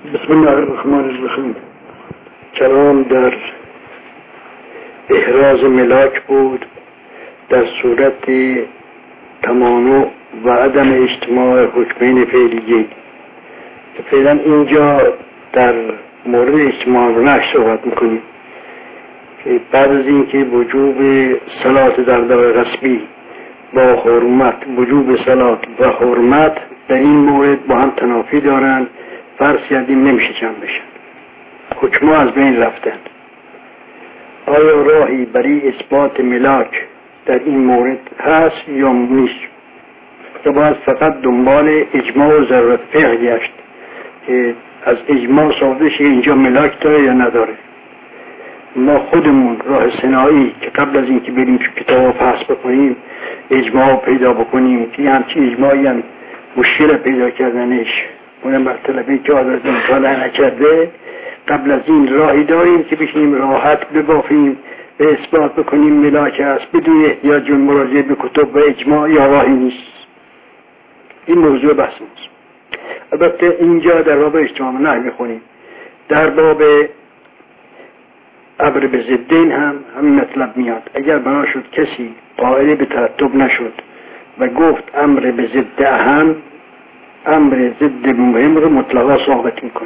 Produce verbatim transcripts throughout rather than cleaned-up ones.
بسم الله الرحمن الرحیم. کلام در احراز ملاک بود در صورت تمانع و عدم اجتماع حکمین فعلیه. فعلا اینجا در مورد اجتماع و نحش صحبت میکنیم که بعد از اینکه وجوب صلات در دار غصبی با حرمت، وجوب صلات و حرمت در این مورد با هم تنافی دارند، فرض کردیم نمیشه جمع بشن، حکما از بین رفتن. آیا راهی برای اثبات ملاک در این مورد هست یا نیست؟ یا باید فقط دنبال اجماع و ضرورت فقه گشت که از اجماع ثابت شه اینجا ملاک داره یا نداره؟ ما خودمون راه صناعی که قبل از اینکه بریم تو کتاب بحث بکنیم اجماع پیدا بکنیم که همچین اجماعی هم مشکل پیدا کردنش اونم بر طلبه که آدرز مطالعه نکرده، قبل از این راهی داریم که بشینیم راحت ببافیم به اثبات بکنیم ملاک است بدون احتیاج و مراجعه به کتب و اجماع، یا راهی نیست؟ این موضوع بحث ماست. البته اینجا در باب اجتماع نه میخونیم، در باب امر به ضدین هم همین مطلب میاد. اگر بنا شد کسی قائل به ترتب نشد و گفت امر به ضد اهم، امر ضد مهم رو مطلقا ثابت میکنه،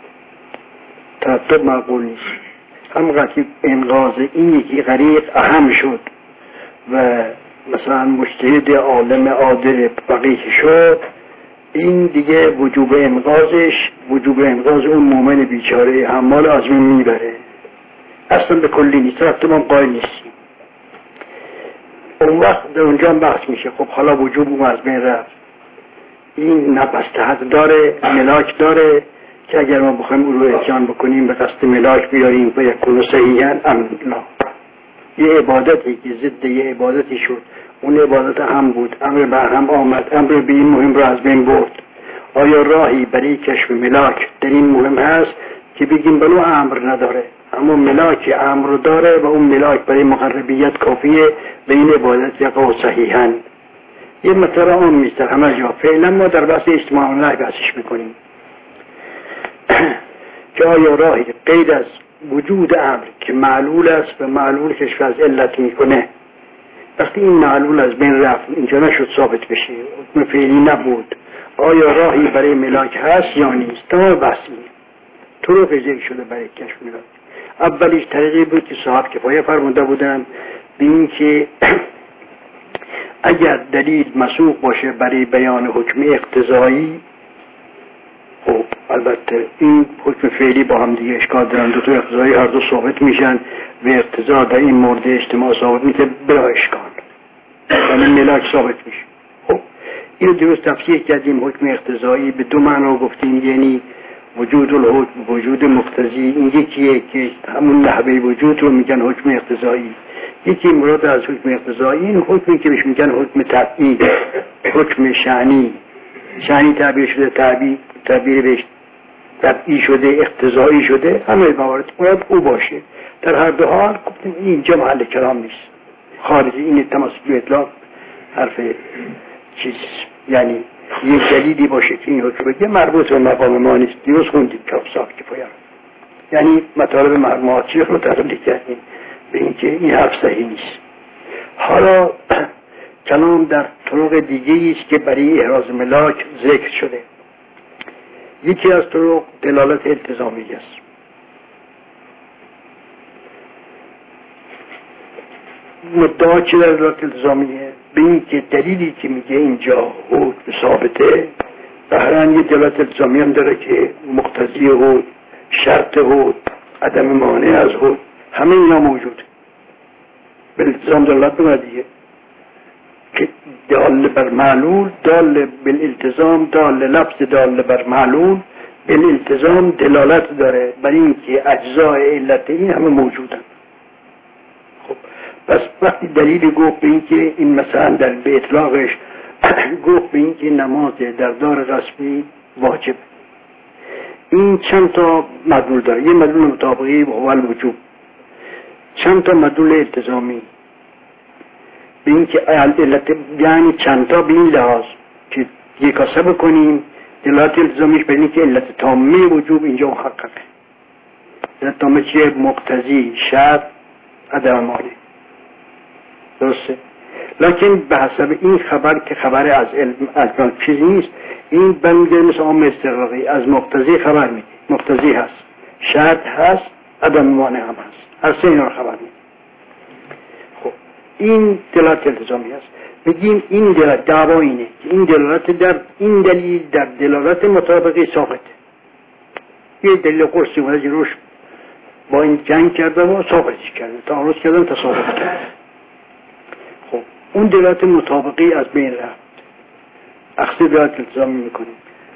ترتب معقول نیست. هم که انقاذ این یکی غریق اهم شد و مثلا مجتهد عالم عادل فقیه شد، این دیگه وجوب انقاذش وجوب انقاذ اون مومن بیچاره حمال آزمین میبره، اصلا به کلی نیست، ترتب هم قائل نیستیم. اون وقت در اونجا هم بحث میشه خب حالا وجوب اون از بین رفت، این نبستهد داره، ملاک داره که اگر ما بخوایم او رو اتیان بکنیم به قصد ملاک بیاریم و یکونو صحیحاً امن الله، یه عبادتی که ضد یه عبادتی شد، اون عبادت هم بود، امر بر هم آمد، امر به این مهم رو از بین برد. آیا راهی برای کشف ملاک در این مهم هست که بگیم بلو امر نداره اما ملاک امر رو داره و اون ملاک برای مقربیت کافیه به این عبادت یقع صحیحاً؟ یه مطلب عام نیست در همه جا. فعلا ما در بحث اجتماع الله بحثش میکنیم که آیا راهی غیر از وجود امر که معلول است و معلول کشف از علت میکنه، وقتی این معلول از بین رفت اینجا نشد ثابت بشه، حکم فعلی نبود، آیا راهی برای ملاک هست یا نیست؟ تمام بحثی طرق ذکر شده برای کشف ملاک. اولیش طریقی بود که صاحب کفایه فرموده بودن به این که اگر دلیل مسوق باشه برای بیان حکم اقتضایی، خب البته این حکم فعلی با هم دیگه اشکال دارن، دو تا اقتضایی هر دو ثابت میشن و اقتضا در این مورد اجتماع ثابت میشه بلا اشکال، یعنی ملاک ثابت میشه. خب اینو درست تفسیر کردیم. حکم اقتضایی به دو معنا گفتیم، یعنی وجود الحکم، وجود مقتضی. این یکیه که همون نحوه وجود رو میگن حکم اقتضایی. یکی مراد از حکم اقتضایی این حکمی که بهش میگن حکم تبعی، حکم شأنی. شأنی تعبیر شده، تعبیر تعبیر بهش تبعی شده، اقتضایی شده، همه موارد باید او باشه. در هر دو حال گفتیم اینجا محل کلام نیست، خارجی این تماسک به اطلاق حرف چیز، یعنی یک دلیلی باشه که این حکم بگه مربوط به مقام ما نیست. دیروز خوندیم کتاب صاحب کفایه، یعنی مطالب مرمومات شیخ رو تقلیل کردیم به اینکه این حرف صحیح نیست. حالا کلام در طرق دیگه است که برای احراز ملاک ذکر شده. یکی از طرق دلالت التزامی است. مدعا چه دلالت التزامیه؟ به این که دلیلی که میگه اینجا حکم ثابته بهران یه دلالت التزامی هم داره که مقتضی حکم، شرط حکم، عدم مانع از حکم، همه اینا موجود. به التزام دلالت بکنه دیگه که دال بر معلول، دال بالالتزام، دال لفظ دال بر معلول بالالتزام دلالت داره بر این که اجزای علت این همه موجودن. خب پس وقتی دلیل گفت به این که این مثلا در به اطلاقش گفت به این که نماز در دار غصبی واجب، این چند تا مدلول داره. یه مدلول مطابقی و اول وجوب، چند تا مدلول التزامی به این که علت، یعنی چند تا به این لحاظ که یک کاسه بکنیم دلالت التزامیش به اینه که علت تامه وجوب اینجا محققه. علت تامه چیه؟ مقتضی، شرط، عدم مانع. درسته؟ لکن به حسب این خبر که خبر از علم از چیزی نیست، این بنده مثل عام استقراقی از مقتضی خبر میده. مقتضی هست، شرط هست، عدم مانع هم هست. هر سه اینا رو خبر میده. خب این دلالت التزامی هست. میگیم این دلالت دعوا اینه که این دلالت در این دلیل در دلالت مطابقی ثابته. یه دلیل قرصی اومده جلوش با این جنگ کرده و ثابتش کرده، تعارض کردن تا ثابت کرده. خب اون دلالت مطابقی از بین رفت، اخذ دلالت التزامی میکنیم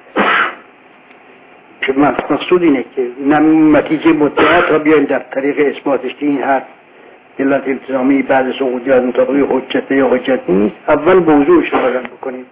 که مقصود اینه که نتیجه مدعا تا بیایم در طریق اثباتش که این حرف دلالت التزامی بعد سقوطی از مطابقی حجته یا حجت نیست. اول موضوعش رو بیان بکنیم.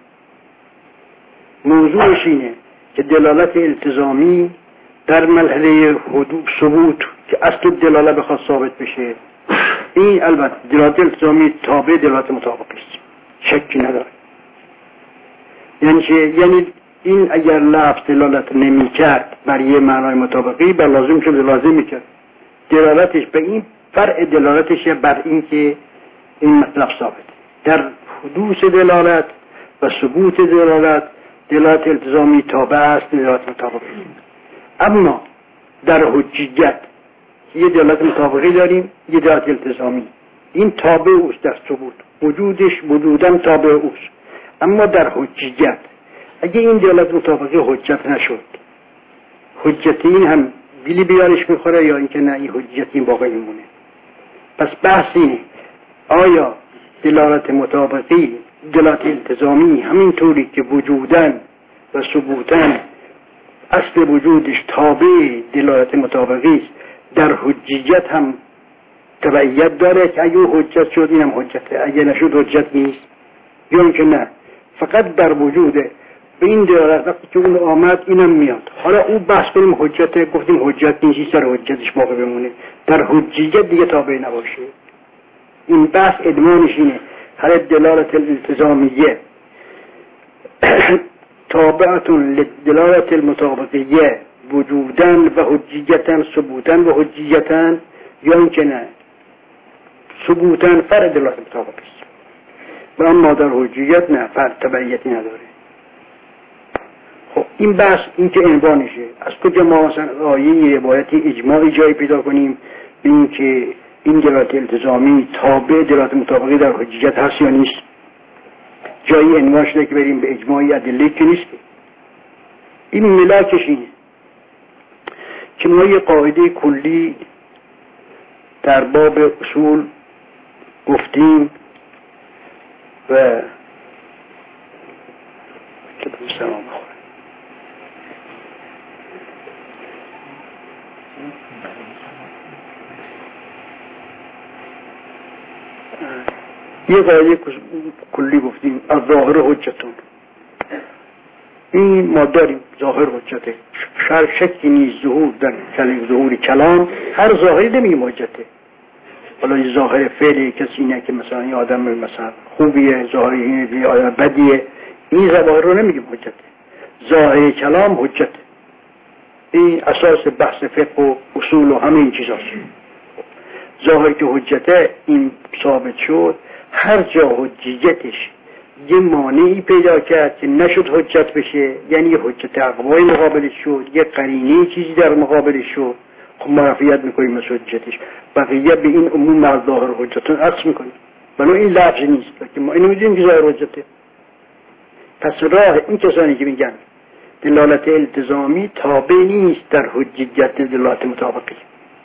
موضوعش اینه که دلالت التزامی در مرحله حدوث ثبوت که اصل دلاله بخواد ثابت بشه، این البته دلالت التزامی تابع دلالت مطابقی است، شکی نداره. یعنی چه؟ یعنی این اگر لفظ دلالت نمی کرد بر یه معنای مطابقی بر لازم شد لازم میکرد. دلالتش به این فرع دلالتش بر این که این مطلب ثابت در حدوث دلالت و ثبوت دلالت دلالت التزامی تابع است دلالت مطابقی. اما در حجیت یه دلالت مطابقی داریم، یه دلالت التزامی، این تابع اوست در ثبوت، وجودش وجودن تابع اوست. اما در حجیت اگه این دلالت مطابقی حجت نشد، حجت این هم بیلی بیارش میخوره یا اینکه نه این حجت این باقی میمونه. پس بحث اینه آیا دلالت مطابقی دلالت التزامی همین طوری که وجودن و ثبوتن اصل وجودش تابع دلالت مطابقی است در حجیت هم تبعیت داره که اگه حجت شد اینم حجته، اگه نشد حجت نیست، یا اینکه نه فقط در وجوده به این دلالت وقتی که اون آمد اینم میاد. حالا اون بحث کنیم حجته، گفتیم حجت نیست سر حجتش باقی بمونه، در حجیت دیگه تابع نباشه. این بحث ادمانش اینه هر دلالت الالتزامیه تابعتون لدلالت المطابقیه وجودن و حجیتن ثبوتن و حجیتن، یا اینکه نه ثبوتن فرع دلالت مطابقی است و اما در حجیت نه فرع تبعیتی نداره. خب این بحث این که عنوانشه از کجا ما مثلا آیه روایتی اجماعی جایی پیدا کنیم این که این دلالت التزامی تابع دلالت مطابقی در حجیت هست یا نیست؟ جایی عنوان شده که بریم به اجماعی ادله که نیست. این ملاکش اینه که ما یه قاعده کلی در باب اصول گفتیم و که به سلام بخوره یه قاعده کلی گفتیم از ظاهر حجتون، این ما داریم ظاهر حجته، شر شکی نیست ظهور در کلمه ظهور کلام هر ظاهری نمیگیم حجته. حالا این ظاهر فعلی کسی نه که مثلا یه آدم مثلا خوبیه، ظاهری اینه یه آدم بدیه، این ظاهر رو نمیگیم حجته. ظاهر کلام حجته، این اساس بحث فقه و اصول و همه این چیزاست. ظاهر که حجته این ثابت شد، هر جا حجیتش یه مانعی پیدا کرد که نشد حجت بشه، یعنی یه حجت اقوای مقابلش شد، یه قرینه چیزی در مقابلش شد، خب ما رفعیت میکنیم مثل حجتش، بقیه به این عموم از ظاهر حجتون عکس میکنیم. بنو این لفظ نیست که ما اینو میدونیم که ظاهر حجته. پس راه این کسانی که میگن دلالت التزامی تابع نیست در حجیت دلالت مطابقی،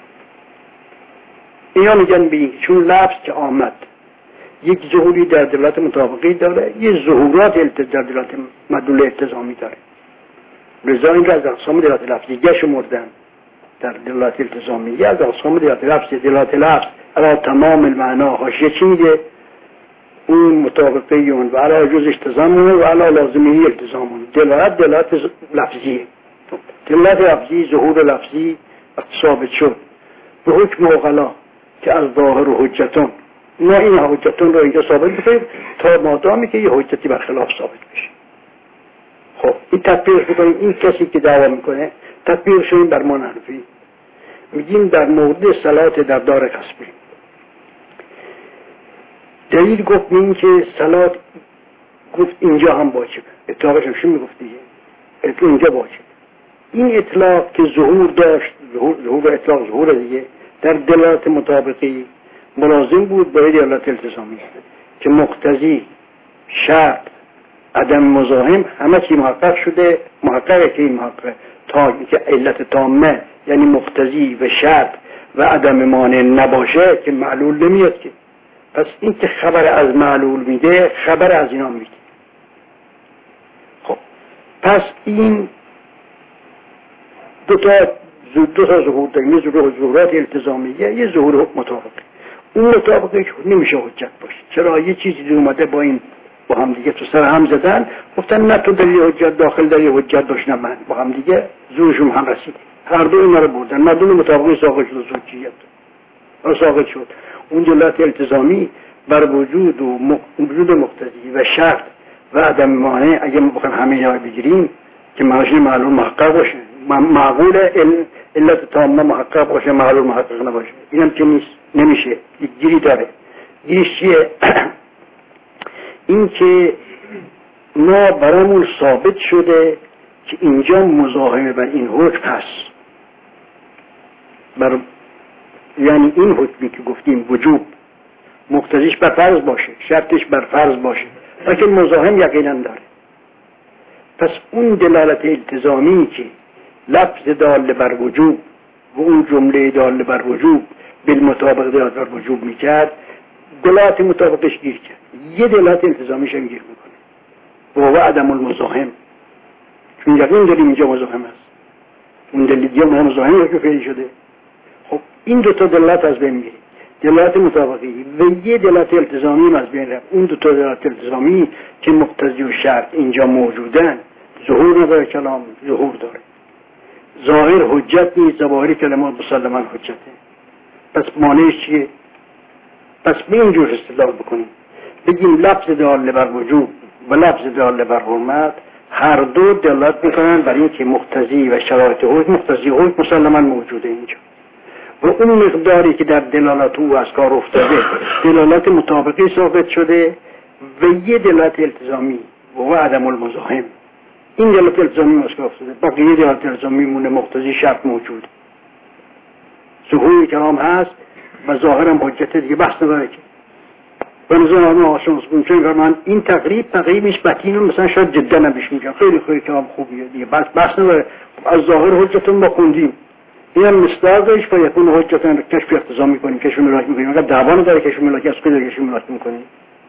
اینا میگن بی چون لفظ که آمد یک ظهوری در دلالت مطابقی داره، یه ظهورات در دلالت مدلول التزامی داره، لذا این را از اقسام دلالت لفظیه شمردن در دلالت التزامی. از اقسام دلالت لفظی دلالت لفظ علا تمام المعنا حاشیه چی میگه؟ اون مطابقیون و علا جزش تضمن و علا لازمی التزامون. دلالت دلالت لفظیه، دلالت لفظی ظهور لفظی ثابت شد به حکم اوغلا که از ظاهر و حجتون، ما این حجتون رو اینجا ثابت بکنیم تا مادامی که یه حجتی برخلاف ثابت بشه. خب این تطبیقش بکنیم. این کسی که دعوا میکنه تطبیقش این بر ما حنفی میگیم در مورد صلات در دار کسبی دلیل گفت این که صلات گفت اینجا هم واجبه. اطلاقش هم شو میگفت دیگه اطلاق اینجا واجب. این اطلاق که ظهور داشت، ظهور, ظهور و اطلاق ظهور دیگه در دلالت مطابقی ملازم بود با دلالت التزامی که مقتضی، شرط، عدم مزاحم همه چی محقق شده. محققه که این محقق تا که علت تامه یعنی مقتضی و شرط و عدم مانع نباشه که معلول نمیاد که. پس این که خبر از معلول میده خبر از اینا میده. خب پس این دو تا دو تا ظهور داریم. یه ظهور ظهورات التزامیه، یه ظهور مطابقه. اون مطابقه نمیشه حجت باشه. چرا؟ یه چیزی اومده با این با هم دیگه تو سر هم زدن، گفتن نه تو در یه حجت داخل در یه حجت داشت، نه من با هم دیگه زورشون هم رسید. هر دو اینا رو بردن. مردم مطابقه ساقط شد، زوجیت رو ساقط شد. اون دلالت التزامی بر وجود و مق... وجود مقتضی و شرط و عدم مانع اگه ما بخوایم همه اینا بگیریم که معنیش معلوم محقق باشه، معقول ال... علت تامه محقق باشه، معلوم محقق نباشه، اینم که نیست، نمیشه. یک گیری داره. گیریش چیه؟ این که ما برامون ثابت شده که اینجا مزاحمه بر این حکم هست، بر یعنی این حکمی که گفتیم وجوب مقتضیش بر فرض باشه، شرطش بر فرض باشه، لیکن مزاحم یقینا داره. پس اون دلالت التزامی که لفظ دال بر وجوب و اون جمله دال بر وجوب بالمطابق دلالت بر وجوب میکرد، دلالت مطابقش گیر کرد. یه دلالت التزامیش هم گیر میکنه و هو عدم المزاحم، چون یقین داریم اینجا مزاحم است. اون دلیل مزاحم رو که فعلی شده. خب این دو تا دلالت از بین میره، دلالت مطابقی و یه دلالت التزامی از بین رفت. اون دو تا دلالت التزامی که مقتضی و شرط اینجا موجودن، ظهور نداره، کلام ظهور داره. ظاهر حجت نیست، ظواهر کلمات مسلما حجته. پس مانعش چیه؟ پس به اینجور استدلال بکنیم، بگیم لفظ دال بر وجوب و لفظ دال بر حرمت هر دو دلالت میکنن بر این که مقتضی و شرایط حکم مقتضی حکم مسلما موجوده اینجا، و اون مقداری که در دلالت او از کار افتاده دلالت مطابقی ثابت شده و یه دلالت التزامی و عدم المزاحم. این دلالت التزامی از کار افتاده، بقیه دلالت التزامی مونه مقتضی شرط موجود، ظهور کلام هست و ظاهرم حجت دیگه، بحث نداره که و نظر آنها آشان سکنچه و من این تقریب تقریبش بطینم مثلا شاید جدا نبیش میگم خیلی خیلی کلام خوبیه دیگه، بس بحث نداره. از ظاهر حجتون با خوندیم، این هم مصداقش و یکون حجتون رو کشف اقتضا میکنیم، کشف ملاک میکنیم. اگر دعوا نداره کشف ملاک از کجا کشف ملاک میکنیم؟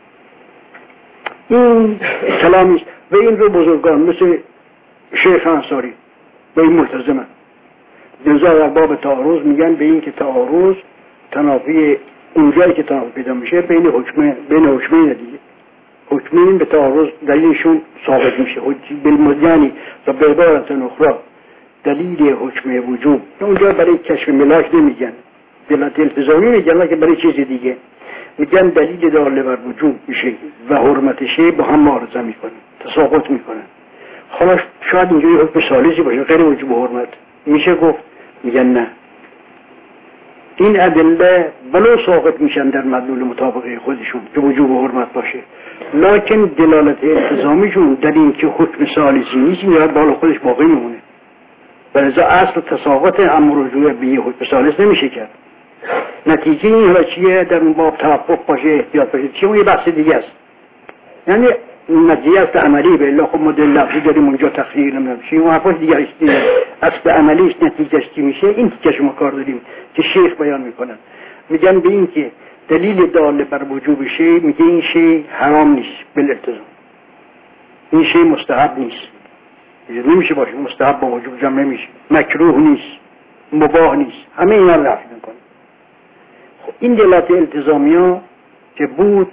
این کلامیست و این رو بزرگان مثل شیخ انصاری به این ملتزمه. نظر در باب تعارض میگن به این که تعارض تنافی اونجایی که تنافی پیدا میشه بین حکمه بین حکمین دیگه، حکمین به تعارض دلیلشون ثابت میشه. بالمدینی و به عبارت اخرى دلیل حکم وجوب اونجا برای کشف ملاک نمیگن، دلالت التزامی میگن که برای چیز دیگه میگن دلیل دال بر وجوب میشه و حرمتش با هم معارضه میکنن، تساقط میکنن. حالا شاید اینجوری حکم ثالثی باشه غیر وجوب و حرمت میشه گفت، میگن نه، این ادله ولو ساقط میشن در مدلول مطابقه خودشون که وجوب و حرمت باشه، لکن دلالت التزامیشون در این که حکم ثالثی نیست میاد بالا خودش باقی میمونه. ولذا اصل تساقط امر رجوع به یه حکم ثالث نمیشه کرد. نتیجه این حالا چیه؟ در اون باب تحقق باشه، احتیاط باشه، چیه؟ اون یه بحث دیگه است. یعنی نتیجه است عملی به الله. خب مدل لفظی داریم اونجا تخییر نمیدونم چی، اون حرفاش دیگه است. اصل عملیش نتیجهش چی میشه؟ این که شما کار داریم که شیخ بیان میکنن، میگن به این که دلیل دال بر وجوب شی، میگه این شی حرام نیست بالالتزام، این شی مستحب نیست، نمیشه باشه مستحب با وجوب جمع نمیشه، مکروه نیست، مباح نیست، همه اینا رو رفع میکنه. خب این دلالت التزامی ها که بود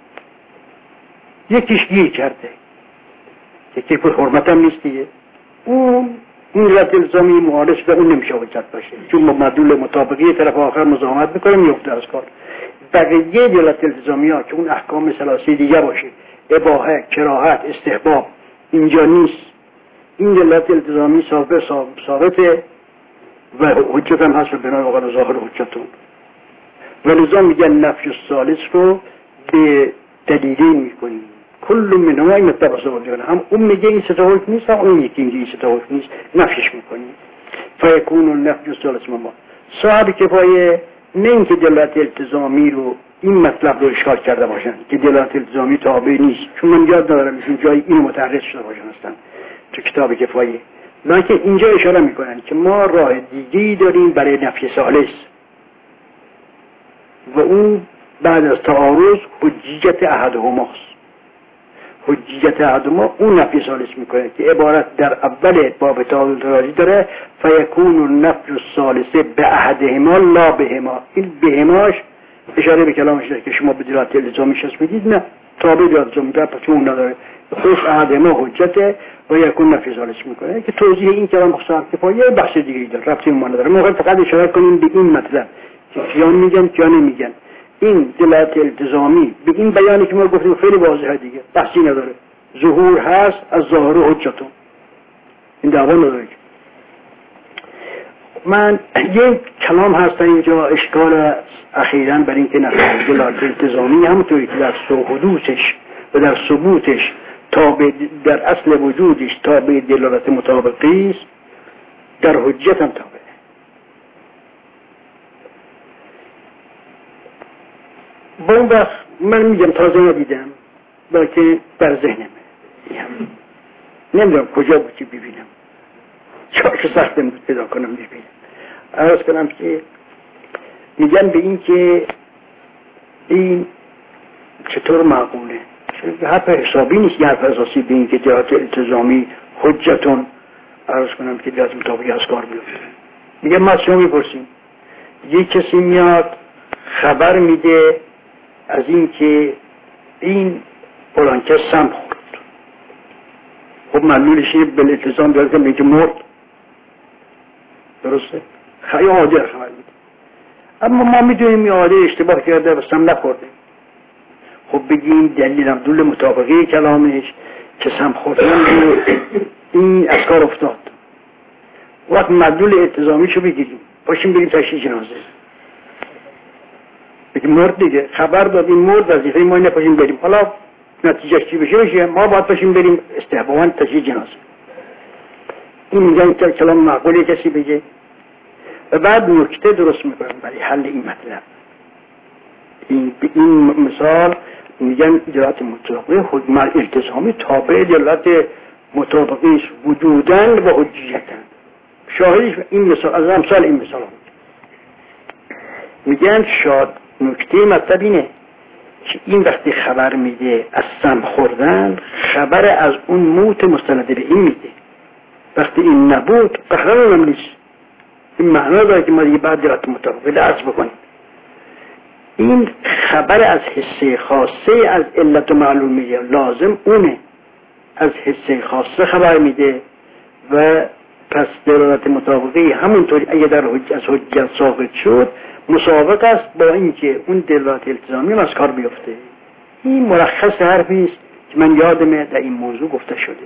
یکیش گیر کرده، یکی پر حرمت هم نیست دیگه، اون این دلالت التزامی معارض به اون نمیشه حجت باشه، چون مدلول مطابقی طرف آخر مزاحمت میکنه میفته از کار. بقیه دلالت التزامی ها که اون احکام ثلاثی دیگه باشه، اباحه، کراهت، استحباب اینجا نیست، این دلالت التزامی ثابت ثابته و حجت هم هست به بنای قول ظاهر حجتون. و لذا میگن نفی الثالث رو به دلیلین میکنیم. کل من همه این مطلب سوال هم اون میگه این ستا حکم نیست، هم اون یکی میگه این ستا حکم نیست، نفیش میکنیم. فیکون النفی الثالث مما صاحب کفایه نه اینکه دلالت التزامی رو این مطلب رو اشکال کرده باشن که دلالت التزامی تابع نیست، چون من یاد ندارم ایشون جایی اینو متعرض شده باشن هستن تو کتاب کفایه. لکن اینجا اشاره میکنن که ما راه دیگه‌ای داریم برای نفی ثالث و اون بعد از تعارض حجیت احدهماست. حجیت احدهما اون نفی ثالث میکنه که عبارت در اول باب تعارض راجی داره فیکون النفی الثالث به احدهما لا بهما. این بهماش اشاره به کلامش داره که شما به دلالت الزامیش هست میدید نه تابع دلالت الزامی داره پس اون نداره خوش احدهما حجته و یکون نفی ثالث میکنه که توضیح این کلام صاحب کفایه بحث دیگه ای داره ربطی اون نداره. ما فقط اشاره کنیم به این مطلب که کیان میگن کیان نمیگن. این دلالت التزامی به این بیانی که ما گفتیم خیلی واضحه دیگه بحثی نداره. ظهور هست از ظاهر حجتون این دعوا نداره. من یک کلام هست اینجا اشکال اخیراً بر این که نفی دلالت التزامی همونطوری که در حدوثش و در ثبوتش تابع در اصل وجودش تابع دلالت مطابقی است، در حجت هم تابع. با اون وقت من میگم تازه ندیدم بلکه در ذهنمه نمیدونم کجا بود که ببینم چاش سختم بود پیدا کنم ببینم. عرض کنم که میگن به این که این چطور معقوله، حرف حسابی نیست، یه حرف اساسی به این که دلالت التزامی حجتون عرض کنم که دلالت مطابقی از کار بیفته. میگن ما از شما میپرسیم یک کسی میاد خبر میده از این که این فلان کس سم خورد، خب معلولش اینه به التزام دارد میگه مرد، درسته؟ خیلی عادی خبر میده، اما ما میدونیم این عادی اشتباه کرده و سم نخورده. خب بگیم دلیل هم دل مطابقی کلامش که سم خوردن این از کار افتاد. وقت مدلول التزامیشو بگیریم باشیم بریم تشییع جنازه، بگیم مرد دیگه، خبر داد این مرد، وظیفه ما اینه پاشیم بریم، حالا نتیجه چی بشه بشه ما باید پاشیم بریم استحباباً تشییع جنازه. این میگن که کلام معقولی کسی بگه و بعد نکته درست میکنن برای حل این مطلب. این این مثال میگن دلالت مطابقی حکم التزامی تابع دلالت مطابقی وجودن و حجیتن. شاهدش این مثال از امثال این مثال هم میگن شاد نکته مطلب اینه که این وقتی خبر میده از سم خوردن خبر از اون موت مستند به این میده. وقتی این نبود قهران هم نیست. این معنا داره که ما دیگه بعد دلالت مطابقی لعظ بکنیم. این خبر از حسه خاصه از علت و معلوم میده، لازم اونه از حسه خاصه خبر میده و پس دلالت مطابقی همونطوری اگه در حج از حجت ثابت شد مسابق است با اینکه اون دلالت التزامی از کار بیفته. این ملخص حرفی است که من یادمه در این موضوع گفته شده.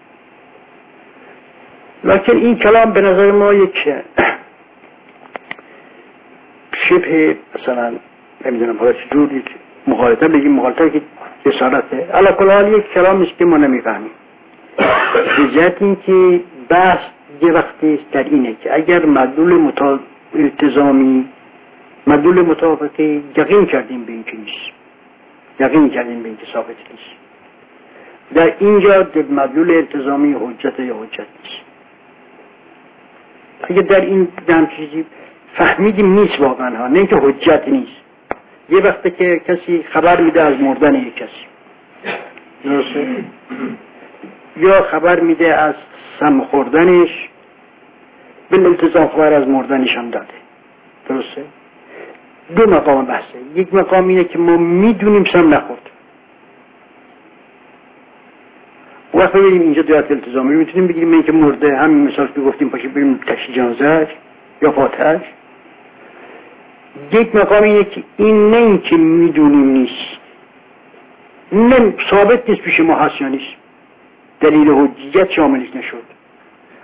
لکن این کلام به نظر ما یک شبه مثلا نمیدونم حالا چجوری مغالطه بگیم، مغالطه که جسارته علا کل حال یک کلام است که ما نمیفهمیم. بجهت این که بحث یه وقتی در اینه که اگر مدلول مطابق التزامی مدلول مطابقی یقین کردیم به این که نیست، یقین کردیم به این که ثابت نیست، در اینجا مدلول التزامی حجت یا حجت نیست. اگر در این دم چیزی فهمیدیم نیست واقعا ها، نه اینکه حجت نیست. یه وقتی که کسی خبر میده از مردن یک کسی، درسته؟ یا خبر میده از سم خوردنش، به التزام خبر از مردنش هم داده، درسته؟ دو مقام بحثه. یک مقام اینه که ما میدونیم سم نخورد، وقت ببینیم اینجا دلالت التزامی رو میتونیم بگیریم این که مرده، همین مثال که گفتیم پاشیم بریم تشییع جنازه‌اش یا فاتحه‌اش. یک مقام اینه که این نه این که میدونیم نیست، نه ثابت نیست پیش ما هست یا نیست، دلیل حجیت شاملش نشد.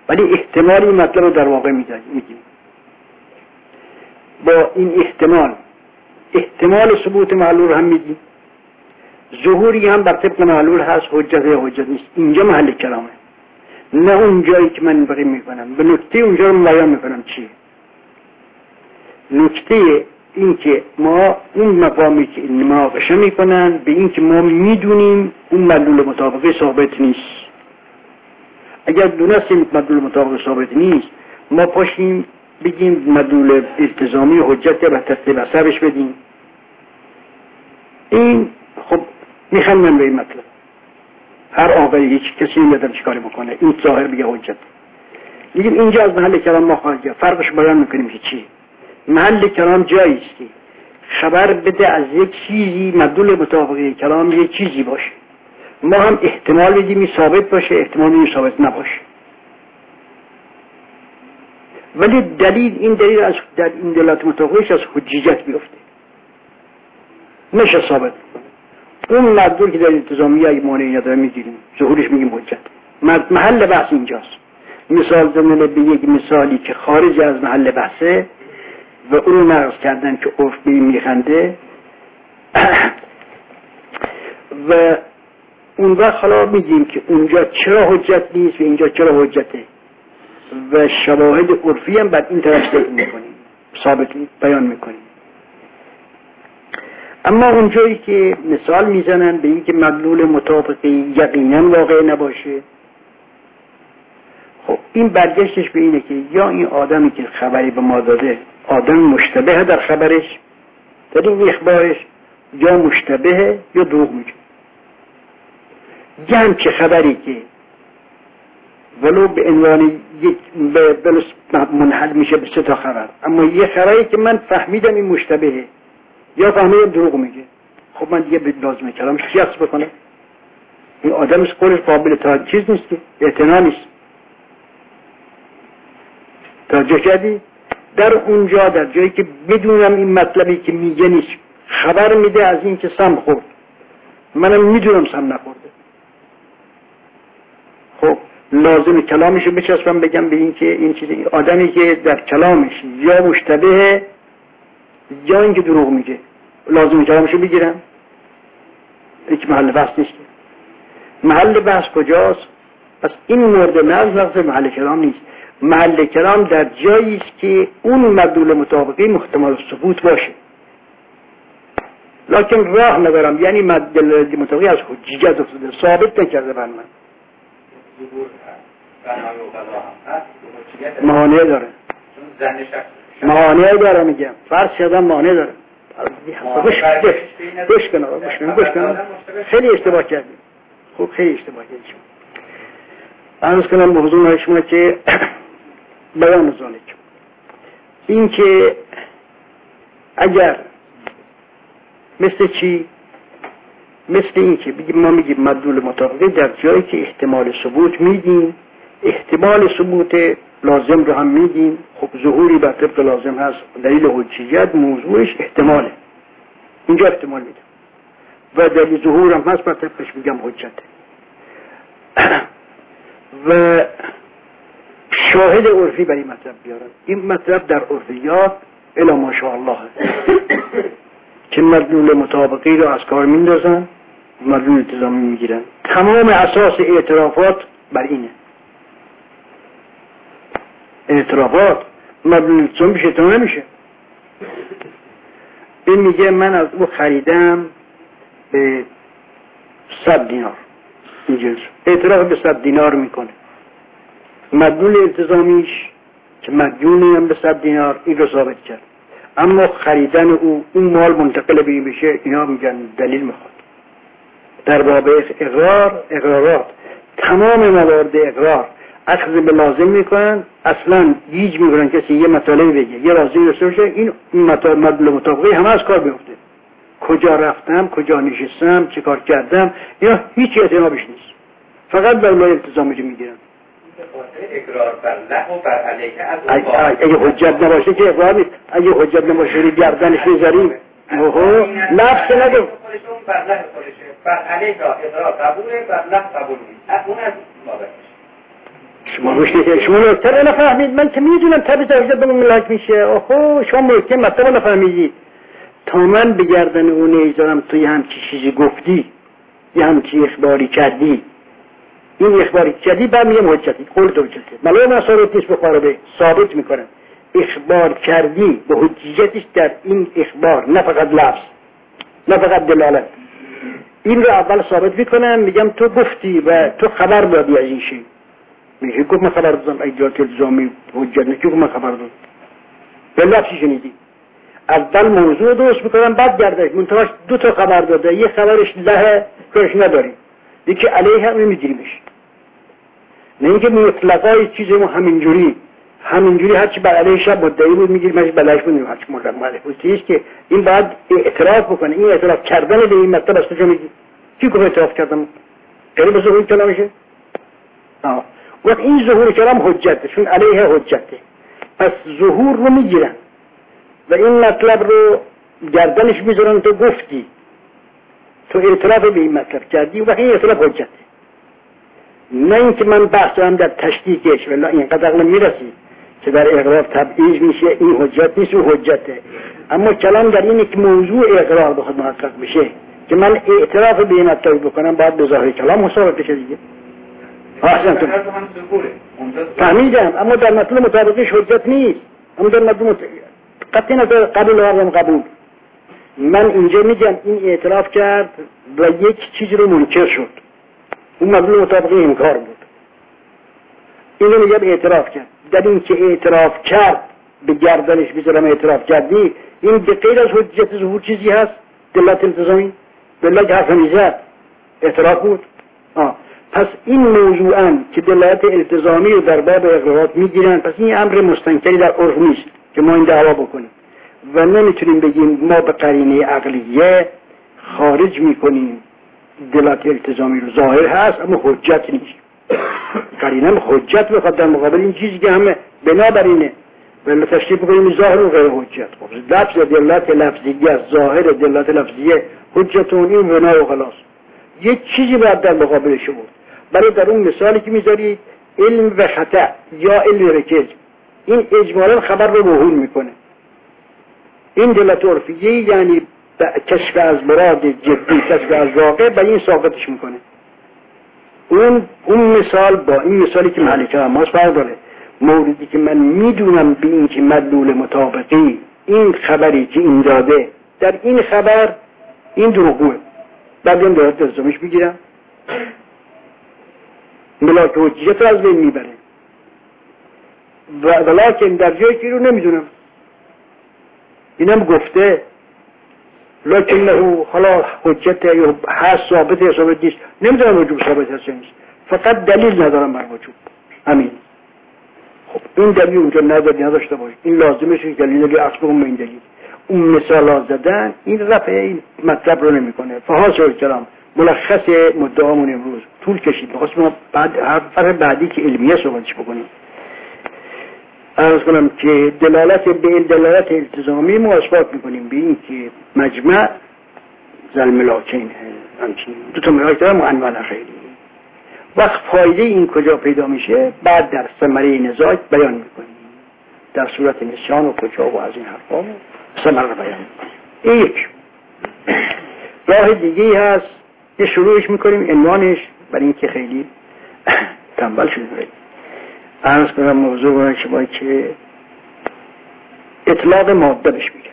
ولی احتمال این مطلب رو در واقع میگیم. با این احتمال احتمال ثبوت معلول هم میگیم، ظهوری هم بر طبق معلول هست، حجت یا حجت نیست. اینجا محل کلامه، نه اون جایی که من بقیه میکنم. به نکته اونجا رو بیان میکنم. چیه نکته؟ این که ما اون مقامی که این مناقشه میکنن به این که ما میدونیم اون مدلول مطابقه ثابت نیست. اگر دونستیم مدلول مطابقه ثابت نیست، ما پاشیم بگیم مدلول التزامی حجت و تطبیق اثرش بدیم. این خب میخندن به این مطلب. هر آقایی هیچ کسی نمیدن چیکار بکنه، این ظاهر بگه حجت. میگیم اینجا از محل کلام ما خارجه. فرقش بیان میکنیم که چی؟ محل کلام جایی است که خبر بده از یک چیزی مدلول مطابقه کلام یک چیزی باشه، ما هم احتمال بدیم ثابت باشه، احتمال ثابت نباشه. ولی دلیل این دلیل از در این دلالت مطابقهش از حجیت بیفته، نشه ثابت کنه. اون مدلول که در التزامیه ای مانعی نداره میگیریم، ظهورش میگیم حجت. محل بحث اینجاست. مثال زمینه به یک مثالی که خارج از محل بحثه و اون رو نقض کردن که عرف به این میخنده و اون وقت حالا میگیم که اونجا چرا حجت نیست و اینجا چرا حجته و شواهد عرفی هم بعد این طرف ذکر میکنیم، ثابت بیان میکنیم. اما اونجایی که مثال میزنن به این که مدلول مطابقه یقینا واقع نباشه، خب این برگشتش به اینه که یا این آدمی که خبری به ما داده آدم مشتبه در خبرش، در این اخبارش، یا مشتبه یا دروغ میگه. یه همچه خبری که ولو به عنوان یک بلس منحل میشه به سه تا خبر، اما یه خبری که من فهمیدم این مشتبهه یا فهمیدم دروغ میگه، خب من دیگه به لازمه کلامش قیاس بکنم. این آدمش قولش قابل تا چیز نیست، که اعتنا نیست. توجه کردی؟ در اونجا در جایی که بدونم این مطلبی که میگه نیست، خبر میده از این که سم خورد، منم میدونم سم نخورده، خب لازم کلامشو بچسبم بگم به این که این چیزی آدمی که در کلامش یا مشتبه یا اینکه دروغ میگه، لازم کلامشو بگیرم. هیچ محل بحث نیست. محل بحث کجاست؟ پس این مورد نظر نقص محل کلام نیست. محل کلام در جایی است که اون مدلول مطابقی محتمل ثبوت باشه، لکن راه ندارم، یعنی مدلول مطابقی از حجیت افتاده، ثابت نکرده بر من، مانع داره. مانع داره میگم، فرض کردم مانع داره. گوش گوش کن گوش کن گوش کن خیلی اشتباه کردیم. خوب خیلی اشتباه کردیم. عرض کنم به حضور شما که بیان ذالک این که اگر مثل چی؟ مثل این که بگیم ما میگیم مدلول مطابقه در جایی که احتمال ثبوت میدیم، احتمال ثبوت لازم رو هم میدیم. خب ظهوری بر طبق لازم هست، دلیل حجیت موضوعش احتماله، اینجا احتمال میدم و دلیل ظهور هم هست بر طبقش میگم حجته. و شاهد عرفی برای مطلب بیارن. این مطلب در عرفیات الی ماشاءالله که مدلول مطابقی رو از کار میندازن، مدلول التزامی میگیرن. تمام اساس اعترافات بر اینه. اعترافات مدلول التزامی بشه تا نمیشه. این میگه من از او خریدم به صد دینار، این جنس اعتراف به صد دینار میکنه. مدلول التزامیش که مدیونی هم به صد دینار، این رو ثابت کرد. اما خریدن او اون مال منتقل به این بشه، اینا میگن دلیل میخواد. در باب اقرار اقرارات تمام موارد اقرار اخذ به لازم میکنن، اصلا گیج میکنن کسی یه مطالبی بگه یه راضی داشته باشه، این مدلول مطابقه همه از کار بیفته. کجا رفتم، کجا نشستم، چه کار کردم، اینا هیچ اعتنابش نیست، فقط بر لای التزامی رو میگیرن. اقرار بر له و بر علیه از اگه حجت نباشه که اقرار نیست. اگه حجت نباشه رو گردنش بذاریم اوه نفس نگو بر له خودشه، بر علیه اقرار قبوله، بر له قبول نیست. اون از بابتش شما مشکل شما نکته نفهمید. من که میدونم تبی تاجده به ملاک میشه. آخو شما مشکل مطلب نفهمیدید. تا من بگردن اون ایزارم تو یه همچی چیزی گفتی، یه همچی اخباری کردی، این اخباری کردی بعد میگم حجتی، قول تو حجتی. ملای من ثابت نیست بخواره به ثابت میکنم. اخبار کردی به حجیتش در این اخبار، نه فقط لفظ، نه فقط دلالت. این رو اول ثابت میکنم، میگم تو گفتی و تو خبر دادی از این شی. میگه گفت من خبر دادم ایجاد الزامی حجت نکی، گفت من خبر دادم به لفظی شنیدی. اول موضوع درست میکنم بعد گردش منتهاش دو تا خبر داده، یه خبرش له کارش نداری، یکی علیه هم نمیگیریمش. نه اینکه مطلقای چیزی ما همینجوری همینجوری هرچی بر علیه شب مدعی بود میگیریمش بلش بودیم هرچی مطلق ماله بودیش که این باید اعتراف بکنه. این اعتراف کردن به این مطلب است. تو میگی کی گفت اعتراف کردم؟ غیر به ظهور کلامشه؟ آه وقت این ظهور کلام حجته، چون علیه حجته، پس ظهور رو میگیرن و این مطلب رو گردنش میذارن. تو گفتی، تو اعتراف به این مطلب کردی و این اعتراف حجته. نه اینکه من بحث دارم در تشدیدش، ولی اینقدر عقل میرسی که در اقرار تبعیض میشه، این حجت نیست و حجته. اما کلام در اینه که موضوع اقرار بخواد محقق بشه که من اعتراف به این مطلب بکنم باید به ظاهر کلام مصادف بشه دیگه. احسن تو فهمیدم، اما در مطلب مطابقش حجت نیست. اما در مطلب قطعی نداره قبول و قبول. من اینجا میگم این اعتراف کرد و یک چیز رو منکر شد، اون مطلب مطابقی انکار بود. اینو میگم اعتراف کرد. در این که اعتراف کرد به گردنش بذارم اعتراف کردی، این به غیر از حجت ظهور چیزی هست؟ دلالت التزامی؟ دلالت حرف میزد اعتراف بود. آه. پس این موضوعاً که دلالت التزامی رو در باب اقرارات میگیرن، پس این امر مستنکری در عرف نیست که ما این دعوا بکنیم و نمیتونیم بگیم ما به قرینه عقلیه خارج میکنیم دلالت التزامی رو. ظاهر هست اما حجت نیست. قرینه حجت بخواد در مقابل این چیزی که همه بنابراینه ولی تشریف بکنیم ظاهر و غیر حجت. خب لفظ دلالت لفظیه است، ظاهر دلالت لفظیه حجتون این بنا و خلاص. یک چیزی باید در مقابلش بود. برای در اون مثالی که میذارید علم و خطا یا علم رکز، این اجمالا خبر رو وهول میکنه. این دلالت عرفیه یعنی کشف از مراد جدی، کشف از واقع به این ثابتش میکنه. اون اون مثال با این مثالی که مالک حماس فرق داره. موردی که من میدونم به این که مدلول مطابقی این خبری که این داده در این خبر این دروغه، بعد این دارد الزامش بگیرم ملاک حجیت رو از بین میبره و ولیکن در جایی که رو نمیدونم اینم گفته لیکن له حالا حجت یا هست ثابت یا ثابت نیست نمیدونم وجوب ثابت هست نیست، فقط دلیل ندارم بر وجوب. همین. خب این دلیل اونجا نداری نداشته باشه، این لازمه شد دلیل دیگه اصلا اون این دلیل اون مثال زدن این رفع این مطلب رو نمیکنه. فحاصل کلام ملخص مدعامون امروز طول کشید. بخواستم بعد حرف بعدی که علمیه صحبتش بکنیم. عرض کنم که دلالت به دلالت التزامی ما اثبات میکنیم به این که مجمع زل ملاکین همچنین دو تا ملاک دارم و انواع خیلی. وقت فایده این کجا پیدا میشه بعد در ثمره نزاع بیان میکنیم، در صورت نشان و کجا و از این حرفا ثمره رو بیان میکنیم. این یک راه دیگه هست یه شروعش میکنیم عنوانش برای اینکه خیلی تنبل شده بریم. عرض کنم موضوع برای شما که اطلاق ماده بهش میگن.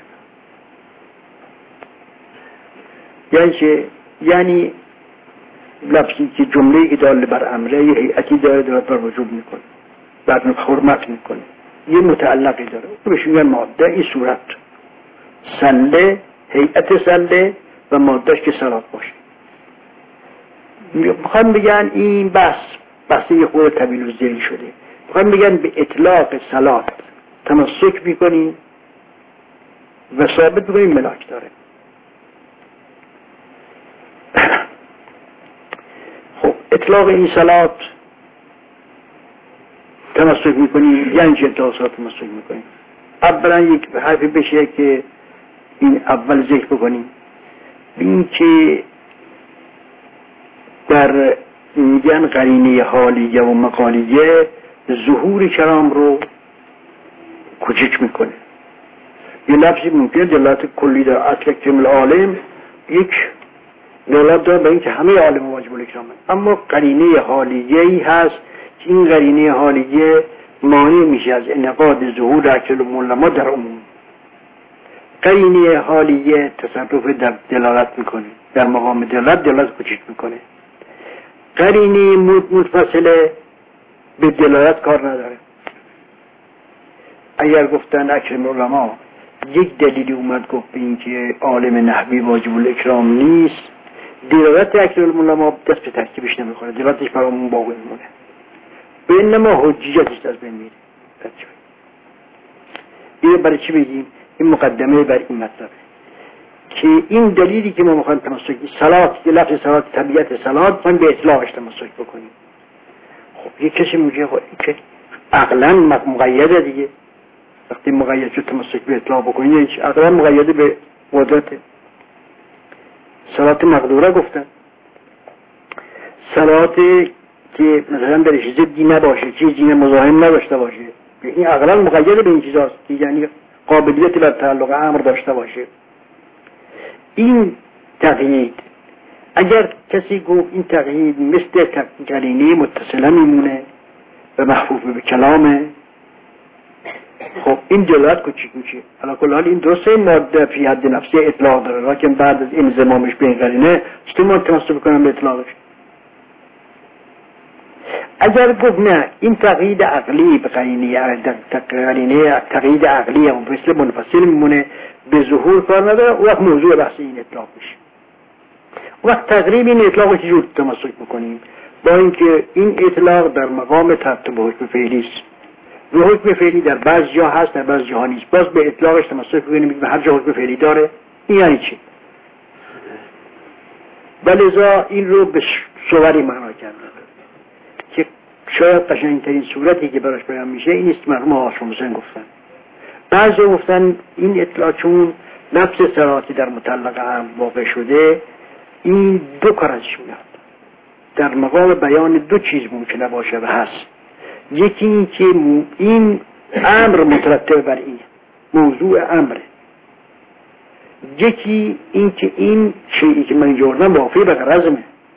یعنی چه؟ یعنی لفظی که جمله‌ای که دال بر امره یه هیئتی داره داره بر وجوب میکنه بعد حرمت میکنه یه متعلقی داره بهش میگن ماده. این صورت سله، هیئت سله و مادهش که صلات باشه. میخوام بگن این بحث بحث یه خود طویل و زیری شده. میخوام بگن به اطلاق صلات تمسک میکنین و ثابت میکنین ملاک داره. خب اطلاق این صلات تمسک میکنین یعنی چه اطلاق تمسک میکنین؟ اولا یک حرفی بشه که این اول ذکر بکنیم این که در میگن قرینه حالیه و مقالیه ظهور کلام رو کوچک میکنه. یه لفظی ممکنه دلالت کلی در اصل کلمه عالم یک دلالت داره به اینکه همه عالم واجب الاکرامه، اما قرینه حالیه‌ای هست که این قرینه حالیه مانع میشه از انعقاد ظهور اکل العلماء در عموم. قرینه حالیه تصرف در دلالت میکنه، در مقام دلالت دلالت کوچک میکنه. قرینه متصله به دلالت کار نداره. اگر گفتن اکرم العلماء یک دلیلی اومد گفت به این که عالم نحوی واجب الاکرام نیست، دلالت اکرم العلماء دست به ترکیبش نمیخوره، دلالتش برامون باقی میمونه، به انما حجیتش از بین میره. اینه برای چی بگیم؟ این مقدمه بر این مطلبه که این دلیلی که ما میخوایم تمسک صلات، که لفظ صلات طبیعت صلات میخوایم به اطلاقش تمسک بکنیم. خب یک کسی میگه که عقلا مقیده دیگه، وقتی مقید شد تمسک به اطلاق بکنیم عقلا مقیده به قدرت. صلات مقدوره گفتن، صلاتی که مثلا درش ضدی نباشه، چیزی مزاحم نداشته باشه، این عقلا مقید به این چیزاست، یعنی قابلیت بر تعلق امر داشته باشه. این تقیید اگر کسی گفت این تقیید مثل قرینه متصله میمونه و محفوظ به کلامه، خب این دلالت کوچیک میشه. علا کل حال این درسته ماده فی حد نفسی اطلاق داره، لیکن بعد از انضمامش به این قرینه چطور تمسک بکنم به اطلاقش؟ اگر گفت نه این تقیید عقلی به قرینه قرینه تقیید عقلی هم مثل منفصل میمونه، به ظهور کار نداره، اون وقت موضوع بحث این اطلاق میشه. اون وقت تقریب این اطلاق رو چجور تمسک بکنیم؟ با اینکه این اطلاق در مقام ترتب حکم فعلی است و حکم فعلی در بعض جا هست در بعض جا نیست، باز به اطلاقش تمسک بکنیم به هر جا حکم فعلی داره. این یعنی چی؟ ولذا این رو به صوری معنا کردن که شاید قشنگترین صورتی که براش بیان میشه این است. مرحوم هاشم حسین گفتن، بعضی گفتن این اطلاع چون نفس صلاتی در مطلق هم واقع شده، این دو کار ازش میاد، در مقام بیان دو چیز ممکنه باشه و هست. یکی این که این امر مترتب بر این موضوع امره، یکی این که این چیزی که من جوردم وافی به غرضمه.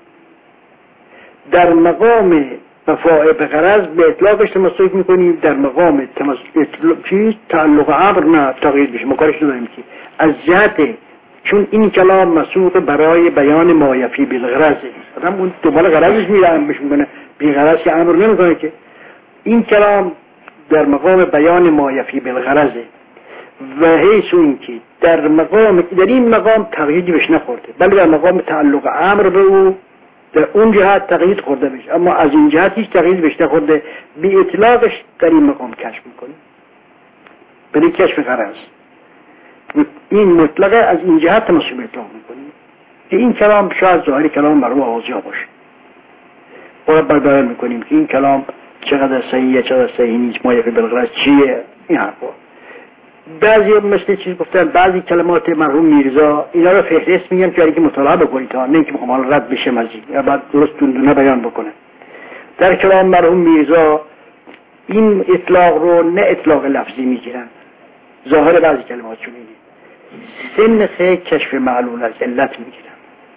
در مقام وفای به غرض به اطلاقش تمسک میکنیم، در مقام تمسک چیز تعلق امر نه تغییر بشه، ما کارش نداریم که از جهت چون این کلام مسوق برای بیان ما یفی بالغرض، آدم اون دنبال غرضش میره امرش میکنه، بی غرض که امر نمیکنه که. این کلام در مقام بیان ما یفی بالغرض و حیث این که در مقام در این مقام تغییری بهش نخورده، بلکه در مقام تعلق امر به او در اون جهت تغییر خورده بشه، اما از این جهت هیچ تغییر بهش نخورده، بی اطلاقش در این مقام کشف میکنه، برای کشف غرض. این مطلقه از این جهت تمسک به اطلاق میکنه که این کلام شاید ظاهر کلام مرحوم آغازی ها باشه. باید بردارم میکنیم که این کلام چقدر صحیحه چقدر صحیح نیست، ما یکی بالغرض چیه، این حرفا. بعضی مثل چیز گفتن بعضی کلمات مرحوم میرزا اینا رو فهرست میگم که اگه مطالعه بکنید تا نه اینکه میخوام رد بشه مزید یا بعد درست دونه بیان بکنه. در کلام مرحوم میرزا این اطلاق رو نه اطلاق لفظی میگیرن، ظاهر بعضی کلمات چون اینه سنخ کشف معلول از علت میگیرن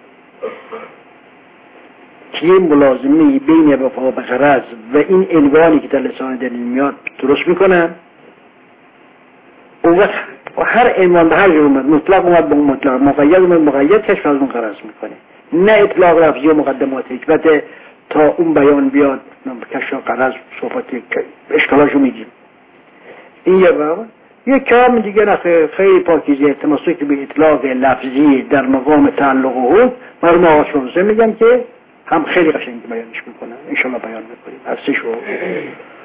که ملازمه بین وفا به غرض و این عنوانی که در لسان دلیل میاد درست میکنن. اون وقت هر عنوان به هر جور اومد، مطلق اومد به مطلق، مقید اومد مقید، کشف از اون غرض میکنه، نه اطلاق لفظی و مقدمات حکمت تا اون بیان بیاد کشف غرض صحبت اشکالاشو میگیم. این یه بابا یک کلام دیگه نه خیلی پاکیزه تمسک به اطلاق لفظی در مقام تعلق و حکم مرحوم آقاشون میگن که هم خیلی قشنگ بیانش میکنن، انشالله بیان میکنیم هستش رو